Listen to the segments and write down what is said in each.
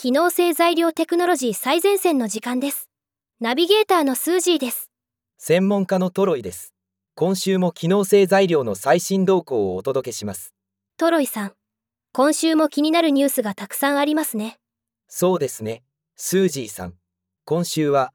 機能性材料テクノロジー最前線の時間です。ナビゲーターのスージーです。 専門家のトロイです。今週も機能性材料の最新動向をお届けします。 トロイさん、今週も気になるニュースがたくさんありますね。 そうですね、スージーさん。今週は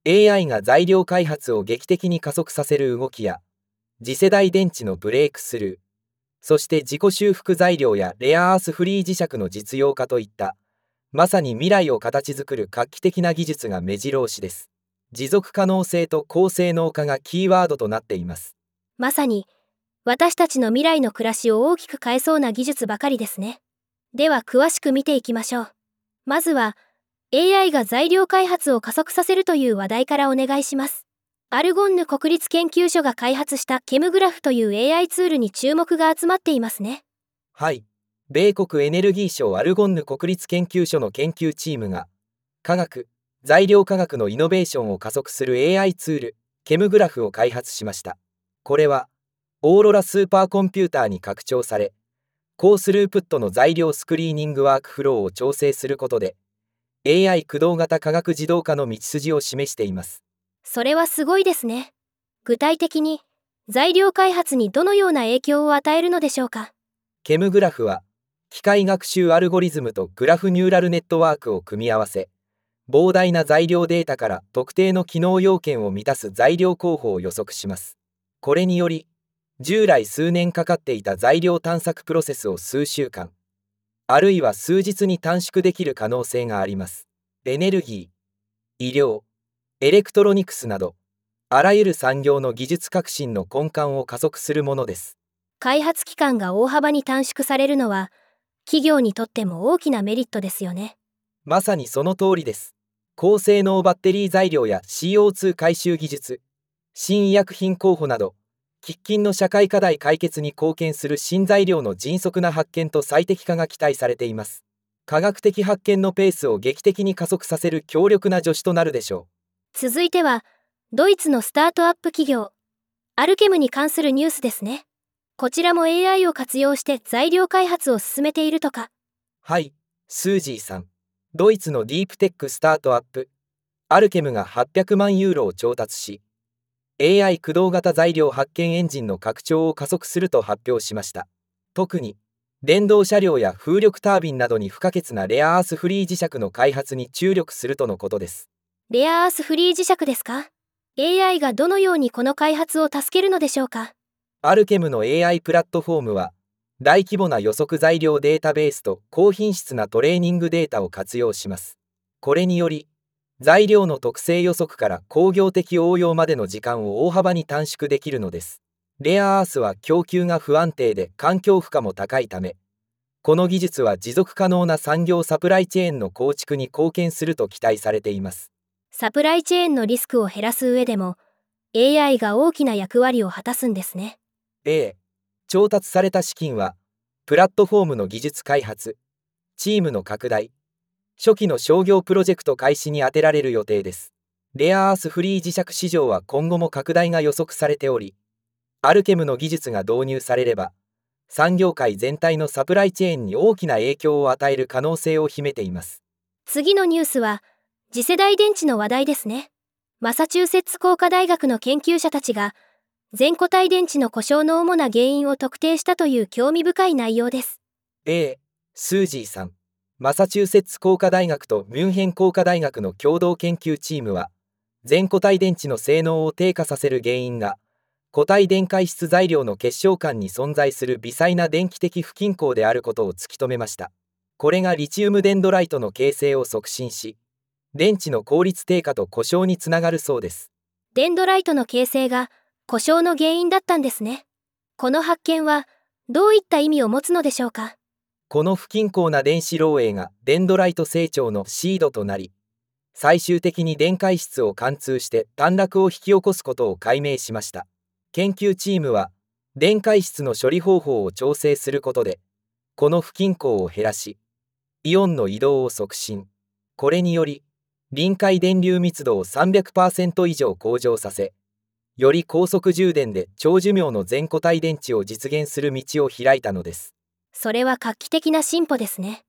AI が材料開発を劇的に加速させる動きや、次世代電池のブレイクスルー、そして自己修復材料やレアアースフリー磁石の実用化といった、まさに未来を形作る画期的な技術が目白押しです。持続可能性と高性能化がキーワードとなっています。 まさに、私たちの未来の暮らしを大きく変えそうな技術ばかりですね。では詳しく見ていきましょう。まずは、AI が材料開発を加速させるという話題からお願いします。アルゴンヌ国立研究所が開発したケムグラフという AI ツールに注目が集まっていますね。 はい。米国エネルギー省アルゴンヌ国立研究所の研究チームが、科学、材料科学のイノベーションを加速する AI ツール、ケムグラフを開発しました。これは、オーロラスーパーコンピューターに拡張され、高スループットの材料スクリーニングワークフローを調整することで、AI 駆動型科学自動化の道筋を示しています。 それはすごいですね。具体的に、材料開発にどのような影響を与えるのでしょうか。 ケムグラフは、機械学習アルゴリズムとグラフニューラルネットワークを組み合わせ、膨大な材料データから特定の機能要件を満たす材料候補を予測します。これにより、従来数年かかっていた材料探索プロセスを数週間、あるいは数日に短縮できる可能性があります。エネルギー、医療、エレクトロニクスなど、あらゆる産業の技術革新の根幹を加速するものです。 開発期間が大幅に短縮されるのは、企業にとっても大きなメリットですよね。 まさにその通りです。高性能バッテリー材料や CO2 回収技術、新医薬品候補など、喫緊の社会課題解決に貢献する新材料の迅速な発見と最適化が期待されています。科学的発見のペースを劇的に加速させる強力な助手となるでしょう。続いては、ドイツのスタートアップ企業、アルケムに関するニュースですね。こちらも AI を活用して材料開発を進めているとか。 はい、スージーさん。ドイツのディープテックスタートアップ、アルケムが800万ユーロを調達し、AI 駆動型材料発見エンジンの拡張を加速すると発表しました。特に、電動車両や風力タービンなどに不可欠なレアアースフリー磁石の開発に注力するとのことです。 レアアースフリー磁石ですか？ AI がどのようにこの開発を助けるのでしょうか？ アルケムの AI プラットフォームは、大規模な予測材料データベースと高品質なトレーニングデータを活用します。これにより、材料の特性予測から工業的応用までの時間を大幅に短縮できるのです。レアアースは供給が不安定で環境負荷も高いため、この技術は持続可能な産業サプライチェーンの構築に貢献すると期待されています。 サプライチェーンのリスクを減らす上でも、AI が大きな役割を果たすんですね。 調達された資金は、プラットフォームの技術開発、チームの拡大、初期の商業プロジェクト開始に充てられる予定です。レアアースフリー磁石市場は今後も拡大が予測されており、アルケムの技術が導入されれば、産業界全体のサプライチェーンに大きな影響を与える可能性を秘めています。 次のニュースは、次世代電池の話題ですね。マサチューセッツ工科大学の研究者たちが、全固体電池の故障の主な原因を特定したという興味深い内容です。 スージーさん。マサチューセッツ工科大学とミュンヘン工科大学の共同研究チームは、全固体電池の性能を低下させる原因が、固体電解質材料の結晶間に存在する微細な電気的不均衡であることを突き止めました。これがリチウムデンドライトの形成を促進し、電池の効率低下と故障につながるそうです。 デンドライトの形成が故障の原因だったんですね。この発見はどういった意味を持つのでしょうか？ この不均衡な電子漏洩がデンドライト成長のシードとなり、最終的に電解質を貫通して短絡を引き起こすことを解明しました。研究チームは、電解質の処理方法を調整することで、この不均衡を減らし、イオンの移動を促進。これにより、臨界電流密度を 300% 以上向上させ、より高速充電で長寿命の全固体電池を実現する道を開いたのです。 それは画期的な進歩ですね。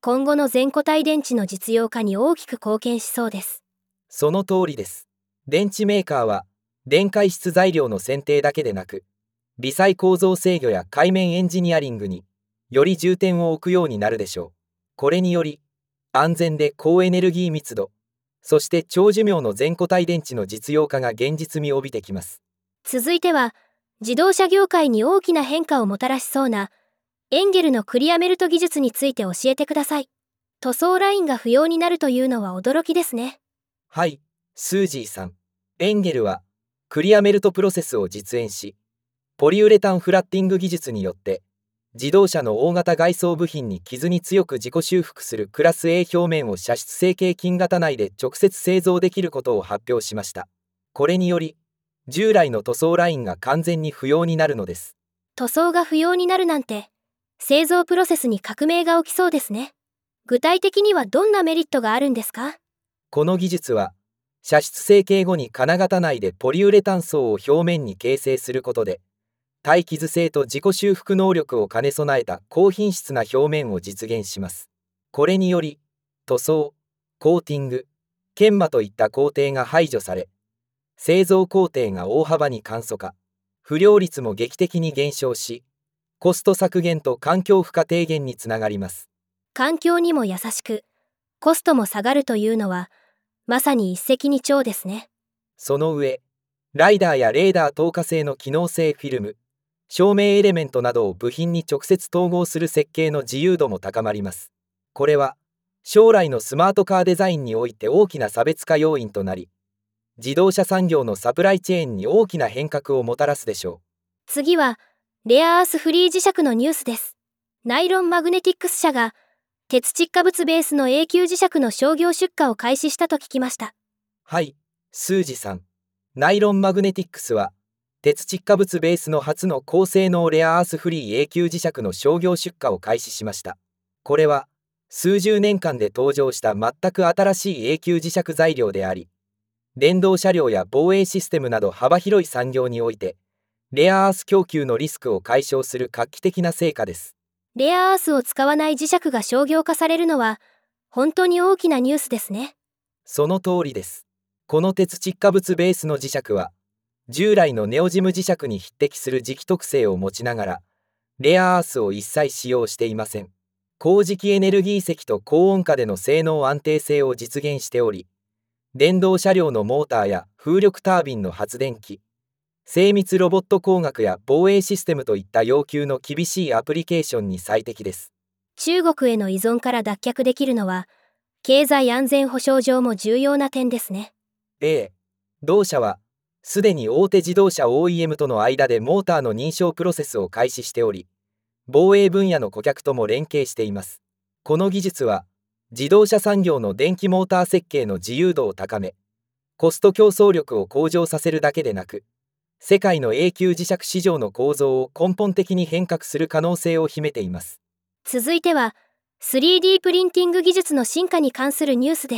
今後の全固体電池の実用化に大きく貢献しそうです。 その通りです。電池メーカーは、電解質材料の選定だけでなく、微細構造制御や界面エンジニアリングにより重点を置くようになるでしょう。これにより、安全で高エネルギー密度、そして長寿命の全固体電池の実用化が現実味を帯びてきます。 続いては、自動車業界に大きな変化をもたらしそうな、エンゲルのクリアメルト技術について教えてください。塗装ラインが不要になるというのは驚きですね。 はい、スージーさん。エンゲルは、クリアメルトプロセスを実演し、ポリウレタンフラッティング技術によって、自動車の大型外装部品に傷に強く自己修復するクラス A 表面を射出成型金型内で直接製造できることを発表しました。これにより、従来の塗装ラインが完全に不要になるのです。 塗装が不要になるなんて、製造プロセスに革命が起きそうですね。具体的にはどんなメリットがあるんですか？ この技術は、射出成型後に金型内でポリウレタン層を表面に形成することで、耐傷性と自己修復能力を兼ね備えた高品質な表面を実現します。これにより、塗装、コーティング、研磨といった工程が排除され、製造工程が大幅に簡素化、不良率も劇的に減少し、コスト削減と環境負荷低減につながります。 環境にも優しく、コストも下がるというのは、まさに一石二鳥ですね。 その上、ライダーやレーダー透過性の機能性フィルム、照明エレメントなどを部品に直接統合する設計の自由度も高まります。これは、将来のスマートカーデザインにおいて大きな差別化要因となり、自動車産業のサプライチェーンに大きな変革をもたらすでしょう。 次は、レアアースフリー磁石のニュースです。ナイロンマグネティックス社が、鉄窒化物ベースの永久磁石の商業出荷を開始したと聞きました。 はい、スージさん。ナイロンマグネティックスは、鉄窒化物ベースの初の高性能レアアースフリー永久磁石の商業出荷を開始しました。これは、数十年間で登場した全く新しい永久磁石材料であり、電動車両や防衛システムなど幅広い産業において、レアアース供給のリスクを解消する画期的な成果です。 レアアースを使わない磁石が商業化されるのは、本当に大きなニュースですね。 その通りです。この鉄窒化物ベースの磁石は、従来のネオジム磁石に匹敵する磁気特性を持ちながら、レアアースを一切使用していません。高磁気エネルギー石と高温下での性能安定性を実現しており、電動車両のモーターや風力タービンの発電機、精密ロボット工学や防衛システムといった要求の厳しいアプリケーションに最適です。 中国への依存から脱却できるのは、経済安全保障上も重要な点ですね。 同社は、すでに大手自動車 OEM との間でモーターの認証プロセスを開始しており、防衛分野の顧客とも連携しています。この技術は、自動車産業の電気モーター設計の自由度を高め、コスト競争力を向上させるだけでなく、世界の永久磁石市場の構造を根本的に変革する可能性を秘めています。 続いては、3D プリンティング技術の進化に関するニュースです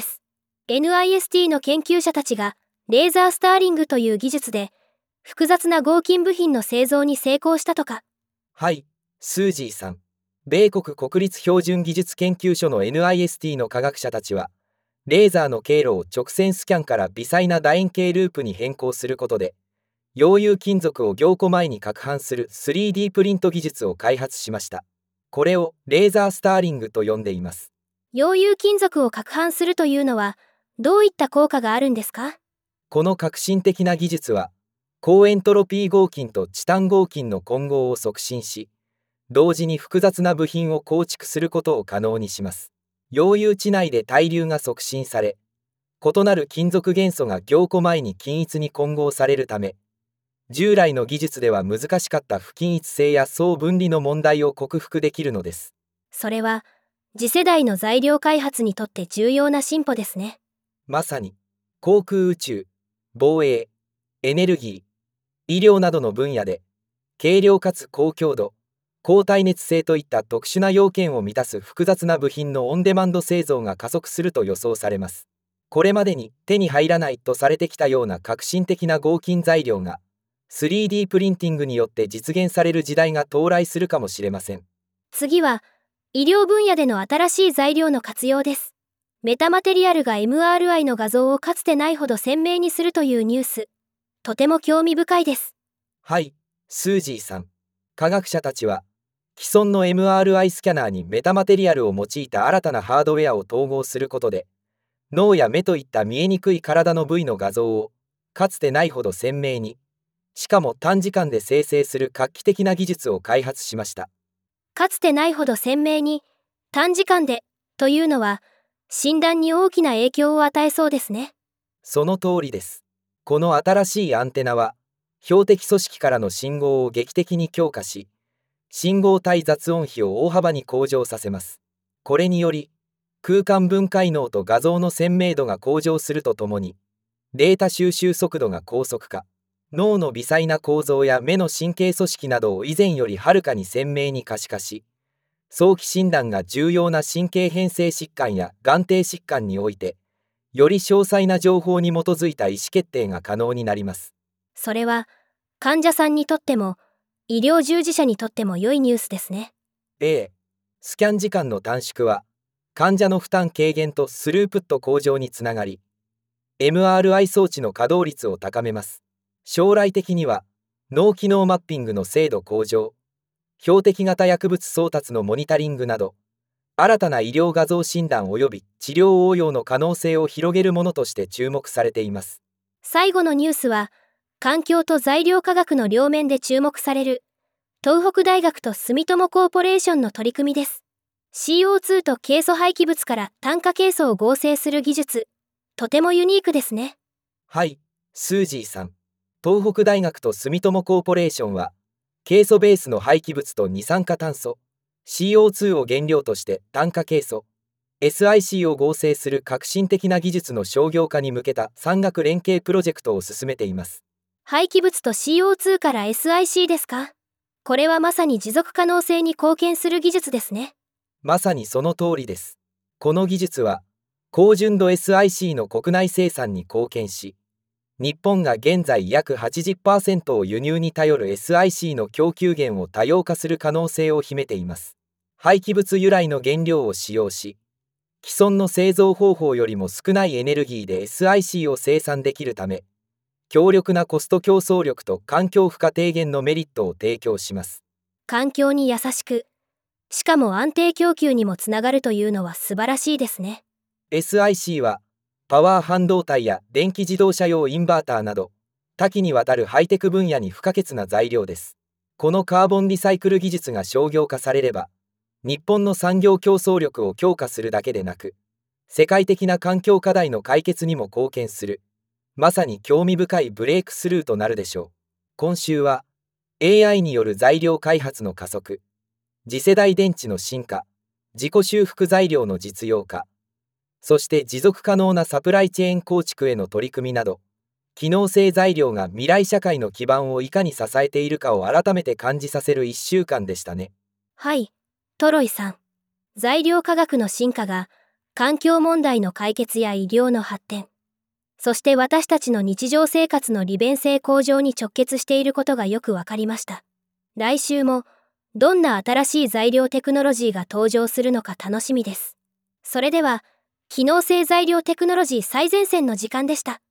。NIST の研究者たちが、レーザースターリングという技術で、複雑な合金部品の製造に成功したとか。 はい、スージーさん。米国国立標準技術研究所の NIST の科学者たちは、レーザーの経路を直線スキャンから微細な楕円形ループに変更することで、溶融金属を凝固前に攪拌する 3D プリント技術を開発しました。これをレーザースターリングと呼んでいます。 溶融金属を攪拌するというのは、どういった効果があるんですか？ この革新的な技術は、高エントロピー合金とチタン合金の混合を促進し、同時に複雑な部品を構築することを可能にします。溶融地内で対流が促進され、異なる金属元素が凝固前に均一に混合されるため、従来の技術では難しかった不均一性や相分離の問題を克服できるのです。 それは、次世代の材料開発にとって重要な進歩ですね。 まさに、航空宇宙、防衛、エネルギー、医療などの分野で、軽量かつ高強度、高耐熱性といった特殊な要件を満たす複雑な部品のオンデマンド製造が加速すると予想されます。これまでに手に入らないとされてきたような革新的な合金材料が、3D プリンティングによって実現される時代が到来するかもしれません。 次は、 医療分野での新しい材料の活用です。メタマテリアルが MRI の画像をかつてないほど鮮明にするというニュース。とても興味深いです。 はい、スージーさん。科学者たちは、既存の MRI スキャナーにメタマテリアルを用いた新たなハードウェアを統合することで、脳や目といった見えにくい体の部位の画像を、かつてないほど鮮明に、しかも短時間で生成する画期的な技術を開発しました。 かつてないほど鮮明に、短時間で、というのは、診断に大きな影響を与えそうですね。 その通りです。この新しいアンテナは、標的組織からの信号を劇的に強化し、信号対雑音比を大幅に向上させます。これにより、空間分解能と画像の鮮明度が向上するとともに、データ収集速度が高速化、脳の微細な構造や目の神経組織などを以前よりはるかに鮮明に可視化し、早期診断が重要な神経変性疾患や眼底疾患において、より詳細な情報に基づいた意思決定が可能になります。 それは、患者さんにとっても、医療従事者にとっても良いニュースですね。 スキャン時間の短縮は、患者の負担軽減とスループット向上につながり、MRI 装置の稼働率を高めます。将来的には、脳機能マッピングの精度向上、標的型薬物送達のモニタリングなど、新たな医療画像診断及び治療応用の可能性を広げるものとして注目されています。 最後のニュースは、環境と材料科学の両面で注目される、東北大学と住友コーポレーションの取り組みです。CO2 とケイ素廃棄物から炭化ケイ素を合成する技術、とてもユニークですね。 はい、スージーさん。東北大学と住友コーポレーションは、ケイ素ベースの廃棄物と二酸化炭素、CO2 を原料として炭化ケイ素、SiC を合成する革新的な技術の商業化に向けた産学連携プロジェクトを進めています。 廃棄物と CO2 から SiC ですか？これはまさに持続可能性に貢献する技術ですね。 まさにその通りです。この技術は、高純度 SiC の国内生産に貢献し、日本が現在約 80% を輸入に頼る SiC の供給源を多様化する可能性を秘めています。廃棄物由来の原料を使用し、既存の製造方法よりも少ないエネルギーで SiC を生産できるため、強力なコスト競争力と環境負荷低減のメリットを提供します。 環境に優しく、しかも安定供給にもつながるというのは素晴らしいですね。 SiC は、パワー半導体や電気自動車用インバーターなど、多岐にわたるハイテク分野に不可欠な材料です。このカーボンリサイクル技術が商業化されれば、日本の産業競争力を強化するだけでなく、世界的な環境課題の解決にも貢献する、まさに興味深いブレイクスルーとなるでしょう。今週は、AI による材料開発の加速、次世代電池の進化、自己修復材料の実用化、そして持続可能なサプライチェーン構築への取り組みなど、機能性材料が未来社会の基盤をいかに支えているかを改めて感じさせる1週間でしたね。 はい、トロイさん。材料科学の進化が環境問題の解決や医療の発展、そして私たちの日常生活の利便性向上に直結していることがよくわかりました。来週もどんな新しい材料テクノロジーが登場するのか楽しみです。それでは、機能性材料テクノロジー最前線の時間でした。